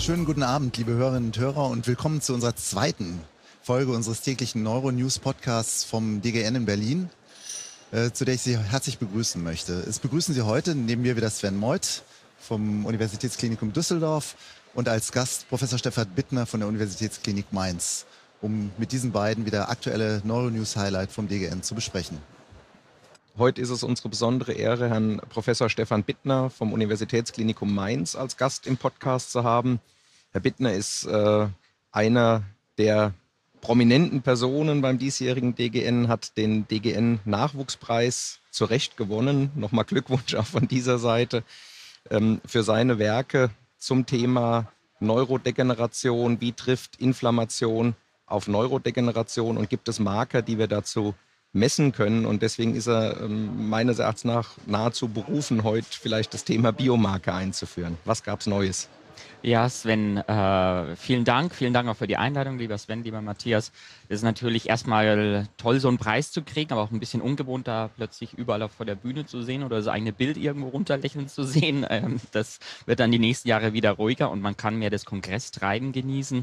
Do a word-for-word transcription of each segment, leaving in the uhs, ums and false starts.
Schönen guten Abend, liebe Hörerinnen und Hörer, und willkommen zu unserer zweiten Folge unseres täglichen Neuro-News-Podcasts vom D G N in Berlin, äh, zu der ich Sie herzlich begrüßen möchte. Es begrüßen Sie heute neben mir wieder Sven Meuth vom Universitätsklinikum Düsseldorf und als Gast Professor Stefan Bittner von der Universitätsklinik Mainz, um mit diesen beiden wieder aktuelle Neuro-News-Highlight vom D G N zu besprechen. Heute ist es unsere besondere Ehre, Herrn Professor Stefan Bittner vom Universitätsklinikum Mainz als Gast im Podcast zu haben. Herr Bittner ist äh, einer der prominenten Personen beim diesjährigen D G N, hat den D G N-Nachwuchspreis zu Recht gewonnen. Nochmal Glückwunsch auch von dieser Seite ähm, für seine Werke zum Thema Neurodegeneration. Wie trifft Inflammation auf Neurodegeneration und gibt es Marker, die wir dazu messen können, und deswegen ist er ähm, meines Erachtens nach nahezu berufen, heute vielleicht das Thema Biomarker einzuführen. Was gab es Neues? Ja, Sven, äh, vielen Dank. Vielen Dank auch für die Einladung, lieber Sven, lieber Matthias. Es ist natürlich erstmal toll, so einen Preis zu kriegen, aber auch ein bisschen ungewohnt, da plötzlich überall auf vor der Bühne zu sehen oder das eigene Bild irgendwo runterlächeln zu sehen. Ähm, das wird dann die nächsten Jahre wieder ruhiger und man kann mehr das Kongresstreiben genießen.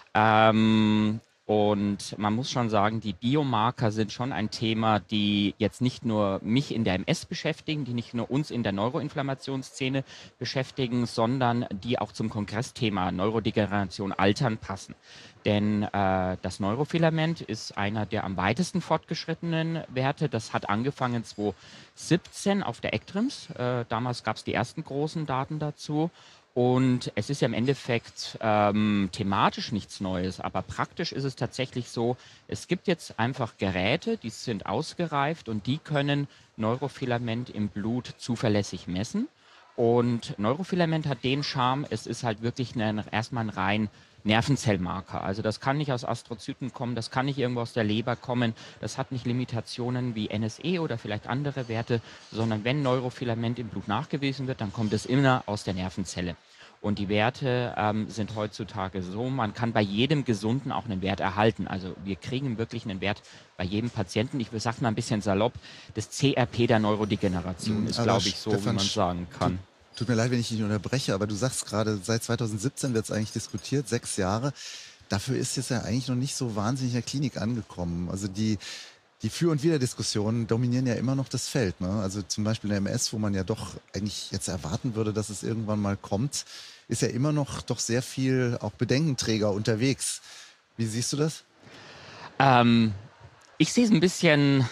Ähm, Und man muss schon sagen, die Biomarker sind schon ein Thema, die jetzt nicht nur mich in der M S beschäftigen, die nicht nur uns in der Neuroinflammationsszene beschäftigen, sondern die auch zum Kongressthema Neurodegeneration Altern passen. Denn äh, das Neurofilament ist einer der am weitesten fortgeschrittenen Werte. Das hat angefangen zwanzig siebzehn auf der ECTRIMS. Äh, damals gab es die ersten großen Daten dazu. Und es ist ja im Endeffekt ähm, thematisch nichts Neues, aber praktisch ist es tatsächlich so, es gibt jetzt einfach Geräte, die sind ausgereift und die können Neurofilament im Blut zuverlässig messen. Und Neurofilament hat den Charme, es ist halt wirklich ein, erstmal ein rein Nervenzellmarker. Also das kann nicht aus Astrozyten kommen, das kann nicht irgendwo aus der Leber kommen, das hat nicht Limitationen wie N S E oder vielleicht andere Werte, sondern wenn Neurofilament im Blut nachgewiesen wird, dann kommt es immer aus der Nervenzelle. Und die Werte ähm, sind heutzutage so, man kann bei jedem Gesunden auch einen Wert erhalten. Also wir kriegen wirklich einen Wert bei jedem Patienten. Ich sage mal ein bisschen salopp, das C R P der Neurodegeneration ist, glaube ich, so, Stefan, wie man sagen kann. Tut mir leid, wenn ich dich unterbreche, aber du sagst gerade, seit zweitausendsiebzehn wird es eigentlich diskutiert, sechs Jahre. Dafür ist es ja eigentlich noch nicht so wahnsinnig in der Klinik angekommen. Also die, die Für- und Wider-Diskussionen dominieren ja immer noch das Feld, ne? Also zum Beispiel in der M S, wo man ja doch eigentlich jetzt erwarten würde, dass es irgendwann mal kommt, ist ja immer noch doch sehr viel auch Bedenkenträger unterwegs. Wie siehst du das? Ähm, ich sehe es ein bisschen...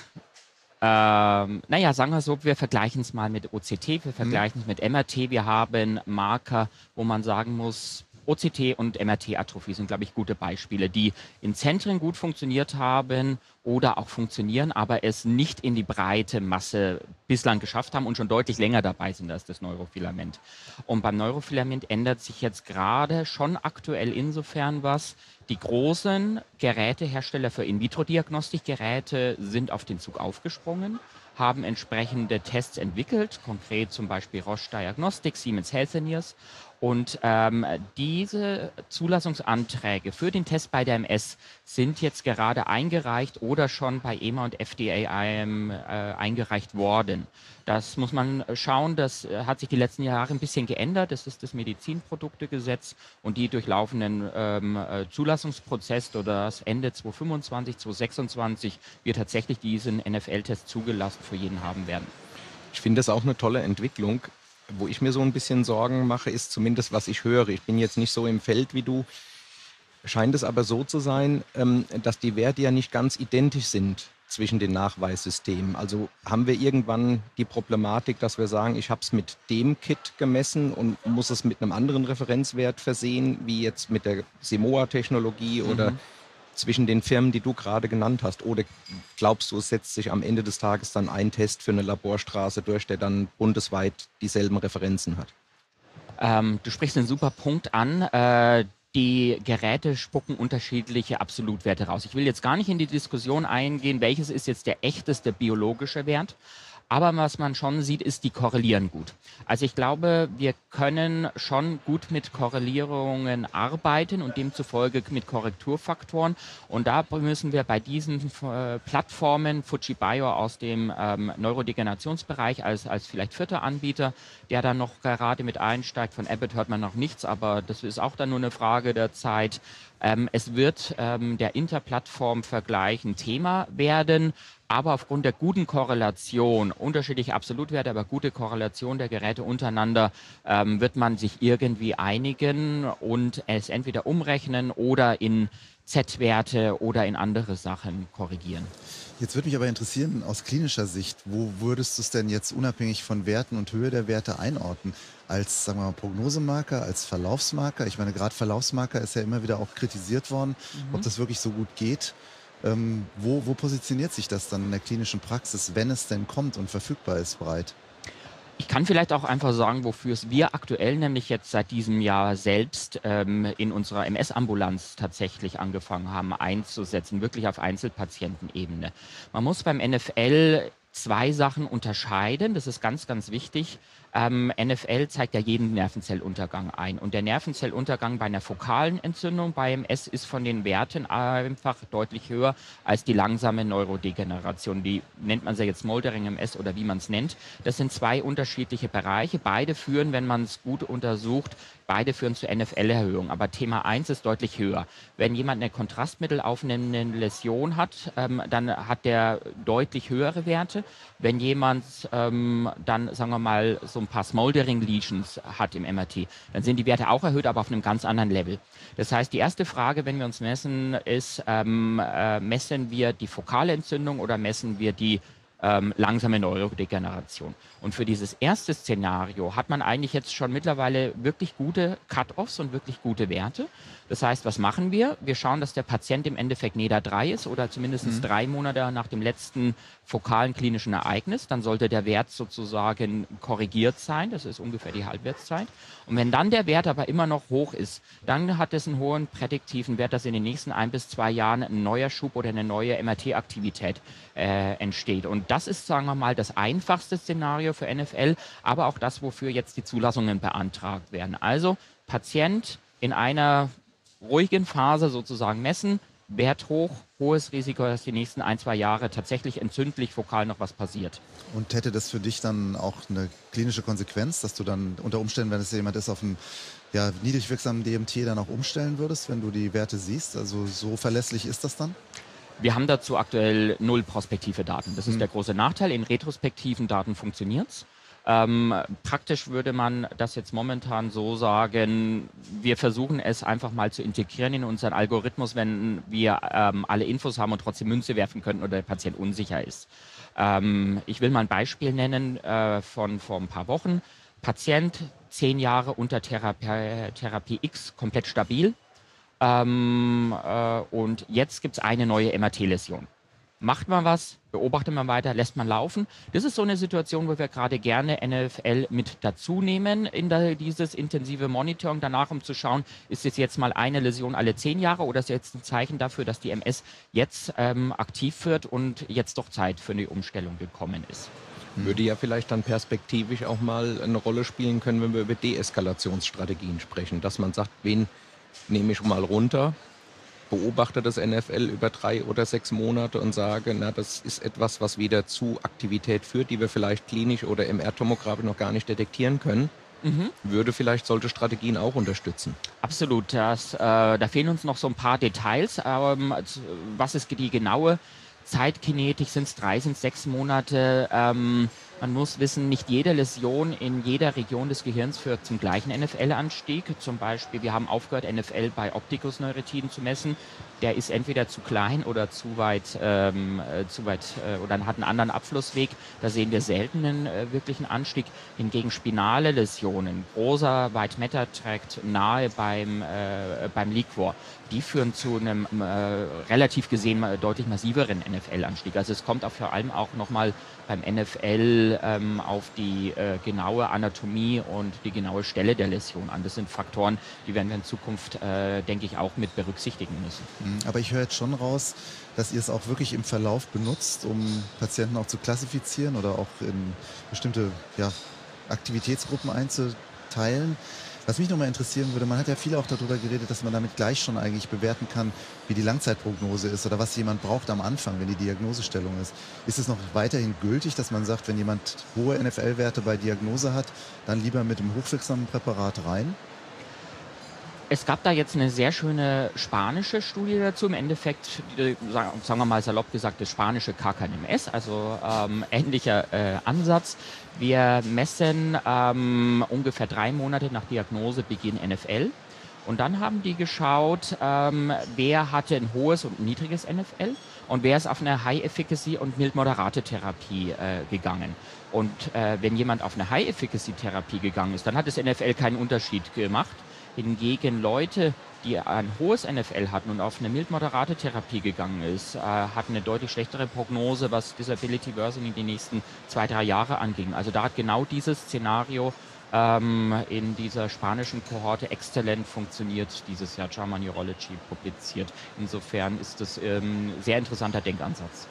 Ähm, naja, sagen wir so, wir vergleichen es mal mit O C T, wir vergleichen es mit M R T. Wir haben Marker, wo man sagen muss, O C T und M R T-Atrophie sind, glaube ich, gute Beispiele, die in Zentren gut funktioniert haben oder auch funktionieren, aber es nicht in die breite Masse bislang geschafft haben und schon deutlich länger dabei sind als das Neurofilament. Und beim Neurofilament ändert sich jetzt gerade schon aktuell insofern was. Die großen Gerätehersteller für In-vitro-Diagnostikgeräte sind auf den Zug aufgesprungen, haben entsprechende Tests entwickelt, konkret zum Beispiel Roche Diagnostics, Siemens Healthineers. Und ähm, diese Zulassungsanträge für den Test bei der M S sind jetzt gerade eingereicht oder schon bei E M A und F D A ähm, äh, eingereicht worden. Das muss man schauen, das hat sich die letzten Jahre ein bisschen geändert. Das ist das Medizinproduktegesetz und die durchlaufenden ähm, äh, Zulassungsprozess oder das Ende zwanzig fünfundzwanzig, zwanzig sechsundzwanzig wird tatsächlich diesen N F L-Test zugelassen für jeden haben werden. Ich finde das auch eine tolle Entwicklung. Wo ich mir so ein bisschen Sorgen mache, ist zumindest, was ich höre. Ich bin jetzt nicht so im Feld wie du. Scheint es aber so zu sein, dass die Werte ja nicht ganz identisch sind zwischen den Nachweissystemen. Also haben wir irgendwann die Problematik, dass wir sagen, ich habe es mit dem Kit gemessen und muss es mit einem anderen Referenzwert versehen, wie jetzt mit der Simoa-Technologie oder mhm. zwischen den Firmen, die du gerade genannt hast? Oder glaubst du, es setzt sich am Ende des Tages dann ein Test für eine Laborstraße durch, der dann bundesweit dieselben Referenzen hat? Ähm, du sprichst einen super Punkt an. Äh, die Geräte spucken unterschiedliche Absolutwerte raus. Ich will jetzt gar nicht in die Diskussion eingehen, welches ist jetzt der echteste biologische Wert. Aber was man schon sieht, ist, die korrelieren gut. Also ich glaube, wir können schon gut mit Korrelierungen arbeiten und demzufolge mit Korrekturfaktoren. Und da müssen wir bei diesen äh, Plattformen, Fujibio aus dem ähm, Neurodegenerationsbereich als, als vielleicht vierter Anbieter, der dann noch gerade mit einsteigt, von Abbott hört man noch nichts, aber das ist auch dann nur eine Frage der Zeit. Ähm, es wird ähm, der Interplattform-Vergleich ein Thema werden, aber aufgrund der guten Korrelation, unterschiedliche Absolutwerte, aber gute Korrelation der Geräte untereinander, ähm, wird man sich irgendwie einigen und es entweder umrechnen oder in Z-Werte oder in andere Sachen korrigieren. Jetzt würde mich aber interessieren, aus klinischer Sicht, wo würdest du es denn jetzt unabhängig von Werten und Höhe der Werte einordnen? Als, sagen wir mal, Prognosemarker, als Verlaufsmarker? Ich meine, gerade Verlaufsmarker ist ja immer wieder auch kritisiert worden, mhm. ob das wirklich so gut geht. Ähm, wo, wo positioniert sich das dann in der klinischen Praxis, wenn es denn kommt und verfügbar ist, breit? Ich kann vielleicht auch einfach sagen, wofür es wir aktuell nämlich jetzt seit diesem Jahr selbst ähm, in unserer M S-Ambulanz tatsächlich angefangen haben einzusetzen, wirklich auf Einzelpatientenebene. Man muss beim N F L zwei Sachen unterscheiden, das ist ganz, ganz wichtig. Ähm, N F L zeigt ja jeden Nervenzelluntergang ein und der Nervenzelluntergang bei einer fokalen Entzündung bei M S ist von den Werten einfach deutlich höher als die langsame Neurodegeneration. Die nennt man sie jetzt Smoldering M S oder wie man es nennt. Das sind zwei unterschiedliche Bereiche. Beide führen, wenn man es gut untersucht, beide führen zu N F L-Erhöhung. Aber Thema eins ist deutlich höher. Wenn jemand eine Kontrastmittel aufnehmende Läsion hat, ähm, dann hat der deutlich höhere Werte. Wenn jemand ähm, dann, sagen wir mal, so ein paar Smoldering Lesions hat im M R T, dann sind die Werte auch erhöht, aber auf einem ganz anderen Level. Das heißt, die erste Frage, wenn wir uns messen, ist, ähm, äh, messen wir die fokale Entzündung oder messen wir die ähm, langsame Neurodegeneration? Und für dieses erste Szenario hat man eigentlich jetzt schon mittlerweile wirklich gute Cut-Offs und wirklich gute Werte. Das heißt, was machen wir? Wir schauen, dass der Patient im Endeffekt N E D A drei ist oder zumindest mhm. drei Monate nach dem letzten fokalen klinischen Ereignis. Dann sollte der Wert sozusagen korrigiert sein. Das ist ungefähr die Halbwertszeit. Und wenn dann der Wert aber immer noch hoch ist, dann hat es einen hohen prädiktiven Wert, dass in den nächsten ein bis zwei Jahren ein neuer Schub oder eine neue M R T-Aktivität äh, entsteht. Und das ist, sagen wir mal, das einfachste Szenario für N F L, aber auch das, wofür jetzt die Zulassungen beantragt werden. Also Patient in einer ruhigen Phase sozusagen messen, Wert hoch, hohes Risiko, dass die nächsten ein, zwei Jahre tatsächlich entzündlich fokal noch was passiert. Und hätte das für dich dann auch eine klinische Konsequenz, dass du dann unter Umständen, wenn es jemand ist, auf einen ja, niedrig wirksamen D M T dann auch umstellen würdest, wenn du die Werte siehst? Also so verlässlich ist das dann? Wir haben dazu aktuell null prospektive Daten. Das ist hm. der große Nachteil. In retrospektiven Daten funktioniert es. Ähm, praktisch würde man das jetzt momentan so sagen, wir versuchen es einfach mal zu integrieren in unseren Algorithmus, wenn wir ähm, alle Infos haben und trotzdem Münze werfen könnten oder der Patient unsicher ist. Ähm, ich will mal ein Beispiel nennen äh, von vor ein paar Wochen. Patient, zehn Jahre unter Therapie, Therapie X, komplett stabil. Ähm, äh, und jetzt gibt es eine neue M R T-Läsion. Macht man was, beobachtet man weiter, lässt man laufen. Das ist so eine Situation, wo wir gerade gerne N F L mit dazu nehmen in der, dieses intensive Monitoring danach, um zu schauen, ist es jetzt mal eine Läsion alle zehn Jahre oder ist es jetzt ein Zeichen dafür, dass die M S jetzt ähm, aktiv wird und jetzt doch Zeit für eine Umstellung gekommen ist. Würde ja vielleicht dann perspektivisch auch mal eine Rolle spielen können, wenn wir über Deeskalationsstrategien sprechen, dass man sagt, wen nehme ich mal runter, beobachte das N F L über drei oder sechs Monate und sage, na, das ist etwas, was wieder zu Aktivität führt, die wir vielleicht klinisch oder M R-Tomographie noch gar nicht detektieren können. Mhm. Würde vielleicht solche Strategien auch unterstützen. Absolut. Das, äh, da fehlen uns noch so ein paar Details. Ähm, was ist die genaue Zeitkinetik? Sind es drei, sind es sechs Monate? Ähm, man muss wissen, nicht jede Läsion in jeder Region des Gehirns führt zum gleichen N F L-Anstieg. Zum Beispiel, wir haben aufgehört, N F L bei Optikusneurotiden zu messen. Der ist entweder zu klein oder zu weit, ähm, äh, zu weit äh, oder hat einen anderen Abflussweg. Da sehen wir selten einen äh, wirklichen Anstieg. Hingegen spinale Läsionen, großer White Matter Tract nahe beim, äh, beim Liquor, die führen zu einem äh, relativ gesehen deutlich massiveren N F L-Anstieg. Also es kommt auch vor allem auch nochmal beim N F L viel ähm, auf die äh, genaue Anatomie und die genaue Stelle der Läsion an. Das sind Faktoren, die werden wir in Zukunft, äh, denke ich, auch mit berücksichtigen müssen. Aber ich höre jetzt schon raus, dass ihr es auch wirklich im Verlauf benutzt, um Patienten auch zu klassifizieren oder auch in bestimmte ja, Aktivitätsgruppen einzuteilen. Was mich nochmal interessieren würde, man hat ja viel auch darüber geredet, dass man damit gleich schon eigentlich bewerten kann, wie die Langzeitprognose ist oder was jemand braucht am Anfang, wenn die Diagnosestellung ist. Ist es noch weiterhin gültig, dass man sagt, wenn jemand hohe N F L-Werte bei Diagnose hat, dann lieber mit dem hochwirksamen Präparat rein? Es gab da jetzt eine sehr schöne spanische Studie dazu. Im Endeffekt, äh, sagen wir mal salopp gesagt, das spanische K K M S, also ähm, ähnlicher äh, Ansatz. Wir messen ähm, ungefähr drei Monate nach Diagnosebeginn N F L. Und dann haben die geschaut, ähm, wer hatte ein hohes und ein niedriges N F L und wer ist auf eine High-Efficacy und mild-moderate Therapie äh, gegangen. Und äh, wenn jemand auf eine High-Efficacy-Therapie gegangen ist, dann hat das N F L keinen Unterschied gemacht. Hingegen Leute, die ein hohes N F L hatten und auf eine mild-moderate Therapie gegangen ist, äh, hatten eine deutlich schlechtere Prognose, was Disability Worsening die nächsten zwei, drei Jahre anging. Also da hat genau dieses Szenario ähm, in dieser spanischen Kohorte exzellent funktioniert, dieses Jahr JAMA Neurology publiziert. Insofern ist das ähm, ein sehr interessanter Denkansatz.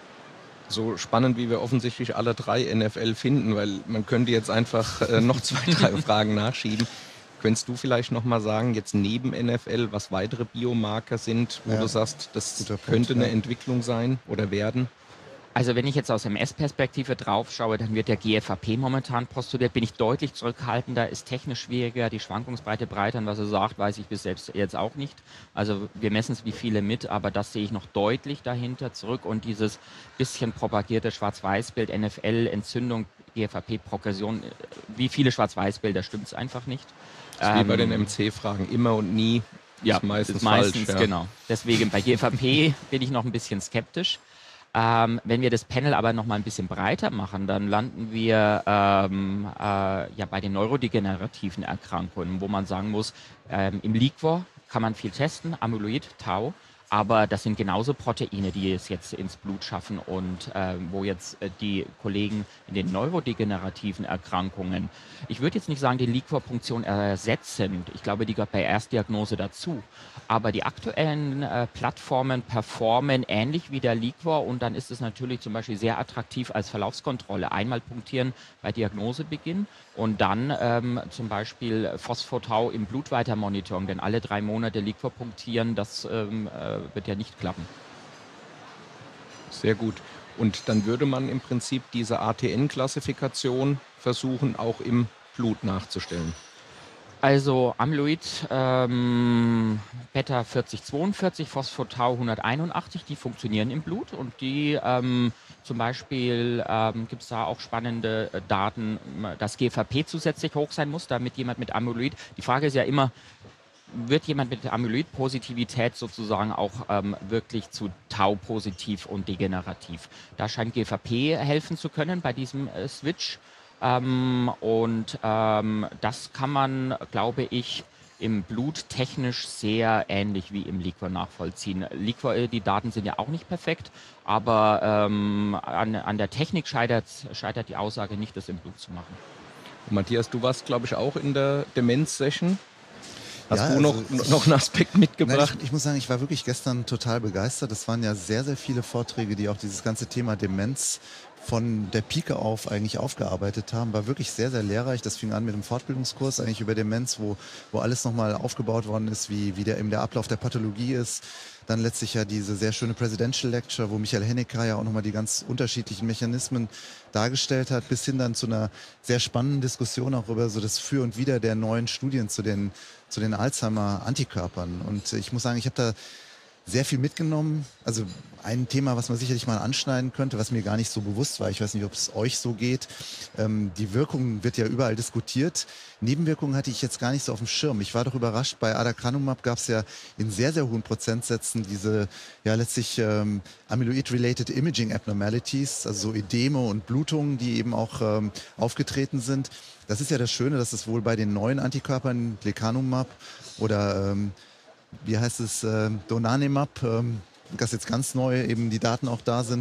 So spannend, wie wir offensichtlich alle drei N F L finden, weil man könnte jetzt einfach äh, noch zwei, drei Fragen nachschieben. Könntest du vielleicht noch mal sagen, jetzt neben N F L, was weitere Biomarker sind, wo ja, du sagst, das könnte Punkt, eine ja. Entwicklung sein oder werden? Also wenn ich jetzt aus M S-Perspektive drauf schaue, dann wird der G F A P momentan postuliert. Bin ich deutlich zurückhaltender, ist technisch schwieriger, die Schwankungsbreite breiter. Und was er sagt, weiß ich bis selbst jetzt auch nicht. Also wir messen es wie viele mit, aber das sehe ich noch deutlich dahinter zurück. Und dieses bisschen propagierte Schwarz-Weiß-Bild, N F L, Entzündung, G F A P-Progression, wie viele Schwarz-Weiß-Bilder, stimmt es einfach nicht. Das ist wie bei den M C-Fragen, immer und nie. Ja, ist meistens, ist meistens falsch. Ja. Genau. Deswegen bei G F A P bin ich noch ein bisschen skeptisch. Ähm, wenn wir das Panel aber noch mal ein bisschen breiter machen, dann landen wir ähm, äh, ja bei den neurodegenerativen Erkrankungen, wo man sagen muss, ähm, im Liquor kann man viel testen, Amyloid, Tau. Aber das sind genauso Proteine, die es jetzt ins Blut schaffen und äh, wo jetzt äh, die Kollegen in den neurodegenerativen Erkrankungen, ich würde jetzt nicht sagen, die Liquorpunktion ersetzen. Ich glaube, die gehört bei Erstdiagnose dazu. Aber die aktuellen äh, Plattformen performen ähnlich wie der Liquor und dann ist es natürlich zum Beispiel sehr attraktiv als Verlaufskontrolle. Einmal punktieren bei Diagnosebeginn und dann ähm, zum Beispiel Phosphotau im Blut weiter monitoren, denn alle drei Monate Liquor punktieren, das ähm, äh, wird ja nicht klappen. Sehr gut. Und dann würde man im Prinzip diese A T N-Klassifikation versuchen, auch im Blut nachzustellen. Also Amyloid, ähm, Beta vierzig zweiundvierzig, Phosphotau hunderteinundachtzig, die funktionieren im Blut und die ähm, zum Beispiel ähm, gibt es da auch spannende äh, Daten, dass G F A P zusätzlich hoch sein muss, damit jemand mit Amyloid, die Frage ist ja immer, wird jemand mit Amyloid-Positivität sozusagen auch ähm, wirklich zu Tau-positiv und degenerativ. Da scheint G F A P helfen zu können bei diesem äh, Switch. Ähm, und ähm, das kann man, glaube ich, im Blut technisch sehr ähnlich wie im Liquor nachvollziehen. Liquor, die Daten sind ja auch nicht perfekt, aber ähm, an, an der Technik scheitert, scheitert die Aussage nicht, das im Blut zu machen. Und Matthias, du warst, glaube ich, auch in der Demenz-Session. Hast ja, du also noch, ich, noch einen Aspekt mitgebracht? Nein, ich, ich muss sagen, ich war wirklich gestern total begeistert. Es waren ja sehr, sehr viele Vorträge, die auch dieses ganze Thema Demenz von der Pike auf eigentlich aufgearbeitet haben. War wirklich sehr, sehr lehrreich. Das fing an mit einem Fortbildungskurs eigentlich über Demenz, wo, wo alles nochmal aufgebaut worden ist, wie, wie der, eben der Ablauf der Pathologie ist. Dann letztlich ja diese sehr schöne Presidential Lecture, wo Michael Hennecker ja auch nochmal die ganz unterschiedlichen Mechanismen dargestellt hat, bis hin dann zu einer sehr spannenden Diskussion auch über so das Für und Wider der neuen Studien zu den, zu den Alzheimer-Antikörpern. Und ich muss sagen, ich habe da sehr viel mitgenommen. Also ein Thema, was man sicherlich mal anschneiden könnte, was mir gar nicht so bewusst war, ich weiß nicht, ob es euch so geht, ähm, die Wirkung wird ja überall diskutiert. Nebenwirkungen hatte ich jetzt gar nicht so auf dem Schirm. Ich war doch überrascht, bei Adacanumab gab es ja in sehr, sehr hohen Prozentsätzen diese ja letztlich ähm, Amyloid-related Imaging Abnormalities, also so Ödeme und Blutungen, die eben auch ähm, aufgetreten sind. Das ist ja das Schöne, dass es wohl bei den neuen Antikörpern, Lecanemab oder ähm, wie heißt es, äh, Donanemab, ähm, das jetzt ganz neu eben die Daten auch da sind,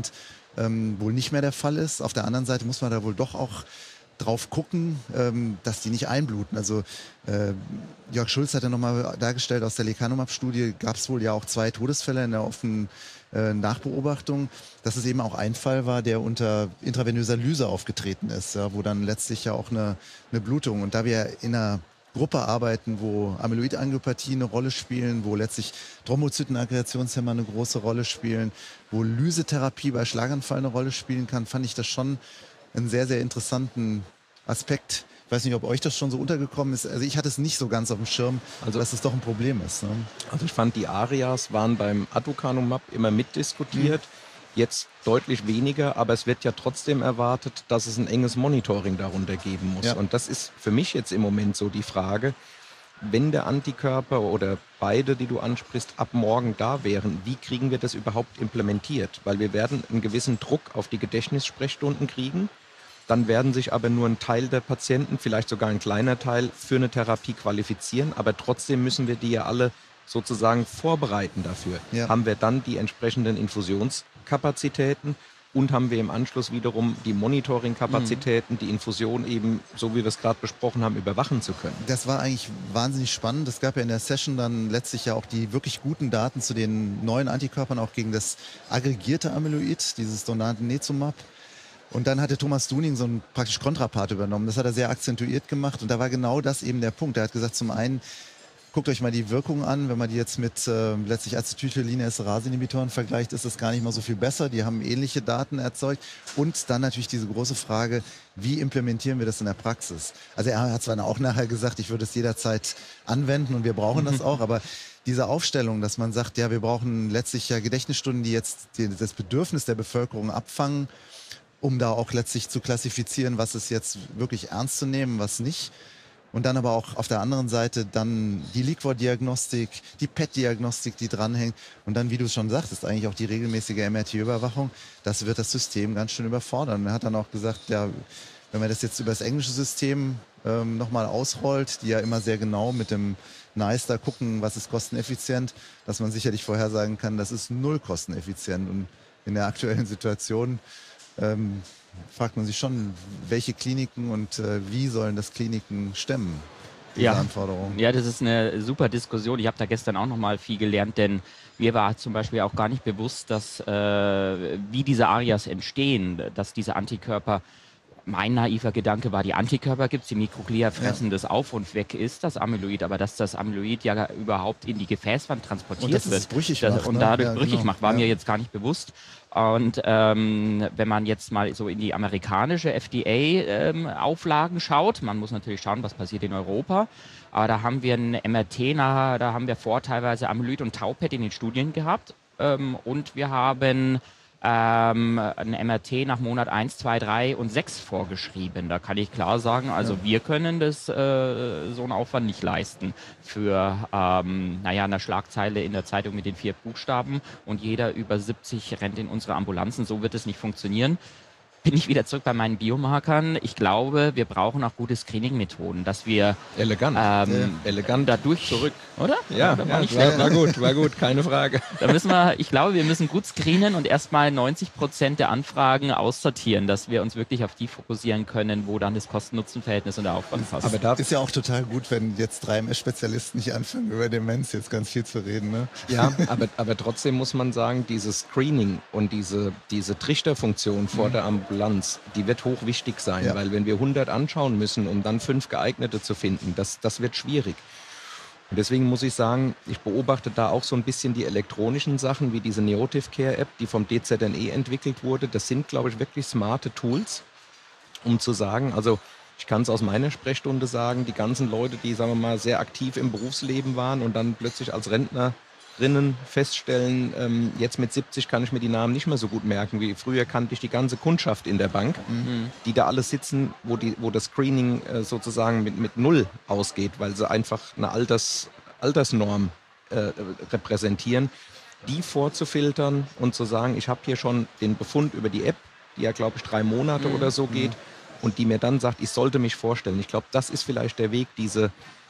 ähm, wohl nicht mehr der Fall ist. Auf der anderen Seite muss man da wohl doch auch drauf gucken, ähm, dass die nicht einbluten. Also äh, Jörg Schulz hat ja nochmal dargestellt, aus der Lecanemab-Studie gab es wohl ja auch zwei Todesfälle in der offenen äh, Nachbeobachtung, dass es eben auch ein Fall war, der unter intravenöser Lyse aufgetreten ist, ja, wo dann letztlich ja auch eine, eine Blutung, und da wir in einer Gruppe arbeiten, wo Amyloidangiopathie eine Rolle spielen, wo letztlich Thrombozytenaggregationshemmer eine große Rolle spielen, wo Lysetherapie bei Schlaganfall eine Rolle spielen kann, fand ich das schon einen sehr, sehr interessanten Aspekt. Ich weiß nicht, ob euch das schon so untergekommen ist. Also ich hatte es nicht so ganz auf dem Schirm, also, dass es doch ein Problem ist. Ne? Also ich fand, die ARIAs waren beim Aducanumab immer mitdiskutiert. Mhm. Jetzt deutlich weniger, aber es wird ja trotzdem erwartet, dass es ein enges Monitoring darunter geben muss. Ja. Und das ist für mich jetzt im Moment so die Frage, wenn der Antikörper oder beide, die du ansprichst, ab morgen da wären, wie kriegen wir das überhaupt implementiert? Weil wir werden einen gewissen Druck auf die Gedächtnissprechstunden kriegen. Dann werden sich aber nur ein Teil der Patienten, vielleicht sogar ein kleiner Teil, für eine Therapie qualifizieren. Aber trotzdem müssen wir die ja alle sozusagen vorbereiten dafür. Ja. Haben wir dann die entsprechenden Infusionskapazitäten und haben wir im Anschluss wiederum die Monitoring-Kapazitäten, mhm. die Infusion eben, so wie wir es gerade besprochen haben, überwachen zu können. Das war eigentlich wahnsinnig spannend. Es gab ja in der Session dann letztlich ja auch die wirklich guten Daten zu den neuen Antikörpern, auch gegen das aggregierte Amyloid, dieses Donatenezumab. Und dann hatte Thomas Duning so einen praktisch Kontrapart übernommen. Das hat er sehr akzentuiert gemacht. Und da war genau das eben der Punkt. Er hat gesagt, zum einen, guckt euch mal die Wirkung an. Wenn man die jetzt mit äh, letztlich Acetylcholinesterase-Inhibitoren vergleicht, ist das gar nicht mal so viel besser. Die haben ähnliche Daten erzeugt. Und dann natürlich diese große Frage, wie implementieren wir das in der Praxis? Also er hat zwar auch nachher gesagt, ich würde es jederzeit anwenden und wir brauchen das auch, aber diese Aufstellung, dass man sagt, ja, wir brauchen letztlich ja Gedächtnisstunden, die jetzt die, das Bedürfnis der Bevölkerung abfangen, um da auch letztlich zu klassifizieren, was ist jetzt wirklich ernst zu nehmen, was nicht. Und dann aber auch auf der anderen Seite dann die Liquor-Diagnostik, die P E T-Diagnostik, die dranhängt. Und dann, wie du schon sagtest, eigentlich auch die regelmäßige M R T-Überwachung. Das wird das System ganz schön überfordern. Er hat dann auch gesagt, ja, wenn man das jetzt über das englische System ähm, nochmal ausrollt, die ja immer sehr genau mit dem NICE da gucken, was ist kosteneffizient, dass man sicherlich vorhersagen kann, das ist null kosteneffizient. Und in der aktuellen Situation Ähm, fragt man sich schon, welche Kliniken und äh, wie sollen das Kliniken stemmen, diese ja. Anforderungen? Ja, das ist eine super Diskussion. Ich habe da gestern auch noch mal viel gelernt, denn mir war zum Beispiel auch gar nicht bewusst, dass äh, wie diese ARIAs entstehen, dass diese Antikörper, mein naiver Gedanke war, die Antikörper gibt es, die Mikroglia fressen ja. das auf und weg ist das Amyloid, aber dass das Amyloid ja überhaupt in die Gefäßwand transportiert und das wird es brüchig das, macht, und ne? dadurch ja, brüchig genau. macht, war ja. mir jetzt gar nicht bewusst. Und ähm, wenn man jetzt mal so in die amerikanische F D A-Auflagen ähm, schaut, man muss natürlich schauen, was passiert in Europa, aber da haben wir ein M R T, na, da haben wir vor teilweise Amyloid und Tau-P E T in den Studien gehabt ähm, und wir haben ähm, ein M R T nach Monat eins, zwei, drei und sechs vorgeschrieben. Da kann ich klar sagen, also ja. wir können das äh, so einen Aufwand nicht leisten für ähm, naja, eine Schlagzeile in der Zeitung mit den vier Buchstaben und jeder über siebzig rennt in unsere Ambulanzen. So wird es nicht funktionieren. Bin ich wieder zurück bei meinen Biomarkern. Ich glaube, wir brauchen auch gute Screening-Methoden, dass wir elegant, ähm, äh, elegant dadurch zurück, oder? Ja, ja, war, war, war gut, war gut, keine Frage. Da müssen wir, ich glaube, wir müssen gut screenen und erstmal neunzig Prozent der Anfragen aussortieren, dass wir uns wirklich auf die fokussieren können, wo dann das Kosten-Nutzen-Verhältnis und der Aufwand passt. Aber da ist ja auch total gut, wenn jetzt drei M S-Spezialisten nicht anfangen, über Demenz jetzt ganz viel zu reden. Ne? Ja, aber, aber trotzdem muss man sagen, dieses Screening und diese, diese Trichterfunktion vor mhm. der Ambulanz, die wird hochwichtig sein, ja. weil wenn wir hundert anschauen müssen, um dann fünf geeignete zu finden, das, das wird schwierig. Und deswegen muss ich sagen, ich beobachte da auch so ein bisschen die elektronischen Sachen, wie diese Neotive Care App, die vom D Z N E entwickelt wurde. Das sind, glaube ich, wirklich smarte Tools, um zu sagen, also ich kann es aus meiner Sprechstunde sagen, die ganzen Leute, die, sagen wir mal, sehr aktiv im Berufsleben waren und dann plötzlich als Rentner drinnen feststellen, ähm, jetzt mit siebzig kann ich mir die Namen nicht mehr so gut merken, wie früher kannte ich die ganze Kundschaft in der Bank, mhm. die da alle sitzen, wo, die, wo das Screening äh, sozusagen mit, mit Null ausgeht, weil sie einfach eine Alters, Altersnorm äh, repräsentieren, die vorzufiltern und zu sagen, ich habe hier schon den Befund über die App, die ja, glaube ich, drei Monate mhm. oder so geht, mhm. und die mir dann sagt, ich sollte mich vorstellen. Ich glaube, das ist vielleicht der Weg, diese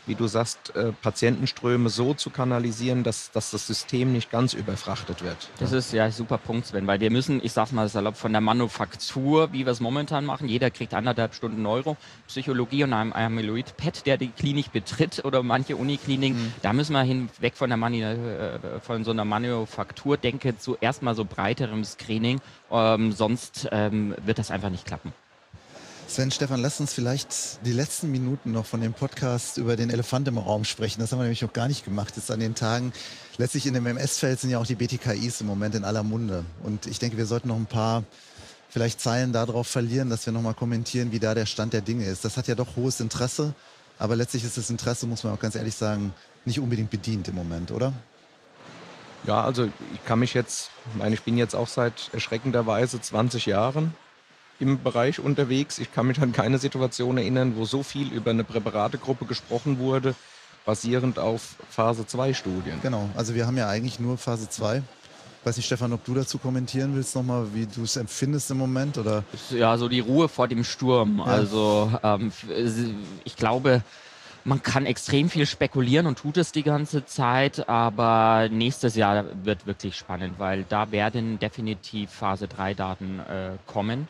wie du sagst, äh, Patientenströme so zu kanalisieren, dass, dass das System nicht ganz überfrachtet wird. Das ist ja ein super Punkt, Sven, weil wir müssen, ich sag mal salopp, von der Manufaktur, wie wir es momentan machen, jeder kriegt anderthalb Stunden Neuropsychologie und einem Amyloid-P E T, der die Klinik betritt oder manche Unikliniken, mhm. da müssen wir hinweg von, der Mani äh, von so einer Manufakturdenke zu erstmal so breiterem Screening, ähm, sonst ähm, wird das einfach nicht klappen. Sven, Stefan, lasst uns vielleicht die letzten Minuten noch von dem Podcast über den Elefant im Raum sprechen. Das haben wir nämlich noch gar nicht gemacht jetzt an den Tagen. Letztlich in dem M S-Feld sind ja auch die B T K Is im Moment in aller Munde. Und ich denke, wir sollten noch ein paar vielleicht Zeilen darauf verlieren, dass wir nochmal kommentieren, wie da der Stand der Dinge ist. Das hat ja doch hohes Interesse, aber letztlich ist das Interesse, muss man auch ganz ehrlich sagen, nicht unbedingt bedient im Moment, oder? Ja, also ich kann mich jetzt, ich meine, ich bin jetzt auch seit erschreckenderweise zwanzig Jahren im Bereich unterwegs. Ich kann mich an keine Situation erinnern, wo so viel über eine Präparategruppe gesprochen wurde, basierend auf Phase zwei Studien. Genau, also wir haben ja eigentlich nur Phase zwei. Weiß nicht, Stefan, ob du dazu kommentieren willst nochmal, wie du es empfindest im Moment? Oder? Ja, so die Ruhe vor dem Sturm. Ja. Also ähm, ich glaube, man kann extrem viel spekulieren und tut es die ganze Zeit, aber nächstes Jahr wird wirklich spannend, weil da werden definitiv Phase drei Daten äh, kommen.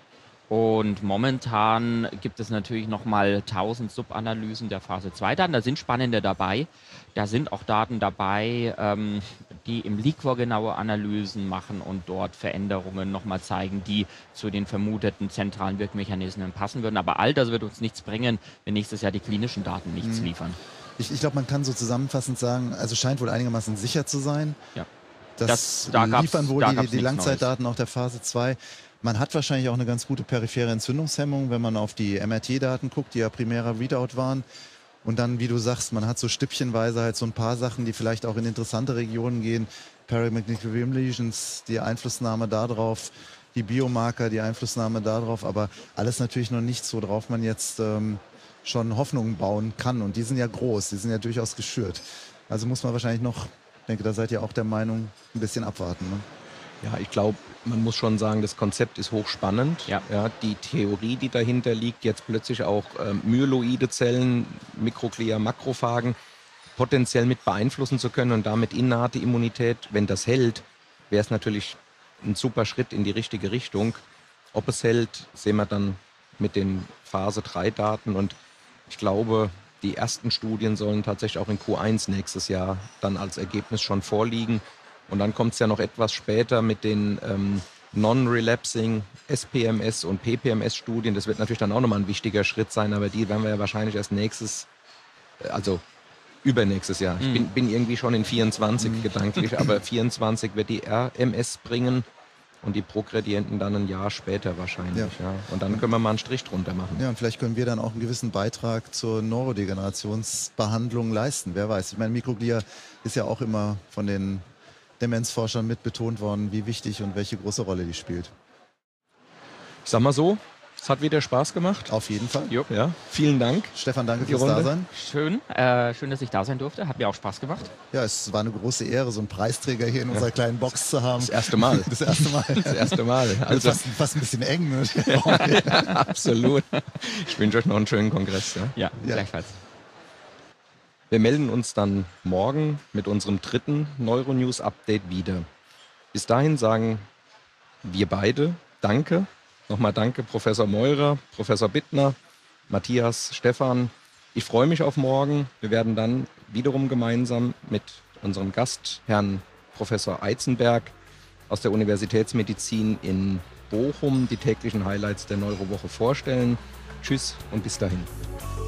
Und momentan gibt es natürlich nochmal tausend Subanalysen der Phase zwei Daten. Da sind spannende dabei. Da sind auch Daten dabei, ähm, die im Liquor genaue Analysen machen und dort Veränderungen nochmal zeigen, die zu den vermuteten zentralen Wirkmechanismen passen würden. Aber all das wird uns nichts bringen, wenn nächstes Jahr die klinischen Daten nichts mhm. liefern. Ich, ich glaube, man kann so zusammenfassend sagen, also scheint wohl einigermaßen sicher zu sein. Ja. Das, das da liefern wohl da die, die Langzeitdaten auch der Phase zwei. Man hat wahrscheinlich auch eine ganz gute periphere Entzündungshemmung, wenn man auf die M R T-Daten guckt, die ja primärer Readout waren. Und dann, wie du sagst, man hat so stückchenweise halt so ein paar Sachen, die vielleicht auch in interessante Regionen gehen. Paramagnetic Rim Lesions, die Einflussnahme darauf, die Biomarker, die Einflussnahme darauf. Aber alles natürlich noch nichts, worauf man jetzt ähm, schon Hoffnungen bauen kann. Und die sind ja groß, die sind ja durchaus geschürt. Also muss man wahrscheinlich noch, ich denke, da seid ihr auch der Meinung, ein bisschen abwarten, ne? Ja, ich glaube, man muss schon sagen, das Konzept ist hochspannend. Ja. Ja, die Theorie, die dahinter liegt, jetzt plötzlich auch ähm, myeloide Zellen, Mikroglia, Makrophagen potenziell mit beeinflussen zu können und damit innate Immunität, wenn das hält, wäre es natürlich ein super Schritt in die richtige Richtung. Ob es hält, sehen wir dann mit den Phase drei Daten. Und ich glaube, die ersten Studien sollen tatsächlich auch in Q eins nächstes Jahr dann als Ergebnis schon vorliegen. Und dann kommt es ja noch etwas später mit den ähm, Non-Relapsing S P M S und P P M S-Studien. Das wird natürlich dann auch nochmal ein wichtiger Schritt sein, aber die werden wir ja wahrscheinlich erst nächstes, also übernächstes Jahr. Ich bin, bin irgendwie schon in vierundzwanzig mhm. gedanklich, aber vierundzwanzig wird die R M S bringen und die Progredienten dann ein Jahr später wahrscheinlich. Ja. Ja. Und dann können wir mal einen Strich drunter machen. Ja, und vielleicht können wir dann auch einen gewissen Beitrag zur Neurodegenerationsbehandlung leisten. Wer weiß. Ich meine, Mikroglia ist ja auch immer von den Demenzforschern mit betont worden, wie wichtig und welche große Rolle die spielt. Ich sag mal so, es hat wieder Spaß gemacht. Auf jeden Fall. Jo, ja. Vielen Dank. Stefan, danke fürs Dasein. Schön, äh, schön, dass ich da sein durfte. Hat mir auch Spaß gemacht. Ja, es war eine große Ehre, so einen Preisträger hier in ja. unserer kleinen Box zu haben. Das erste Mal. Das erste Mal. Das erste Mal. Also fast, fast ein bisschen eng. Ne? Absolut. Ich wünsche euch noch einen schönen Kongress. Ja, ja, ja. Gleichfalls. Wir melden uns dann morgen mit unserem dritten Neuronews-Update wieder. Bis dahin sagen wir beide Danke. Nochmal danke Professor Meurer, Professor Bittner, Matthias, Stefan. Ich freue mich auf morgen. Wir werden dann wiederum gemeinsam mit unserem Gast, Herrn Professor Eizenberg aus der Universitätsmedizin in Bochum, die täglichen Highlights der Neurowoche vorstellen. Tschüss und bis dahin.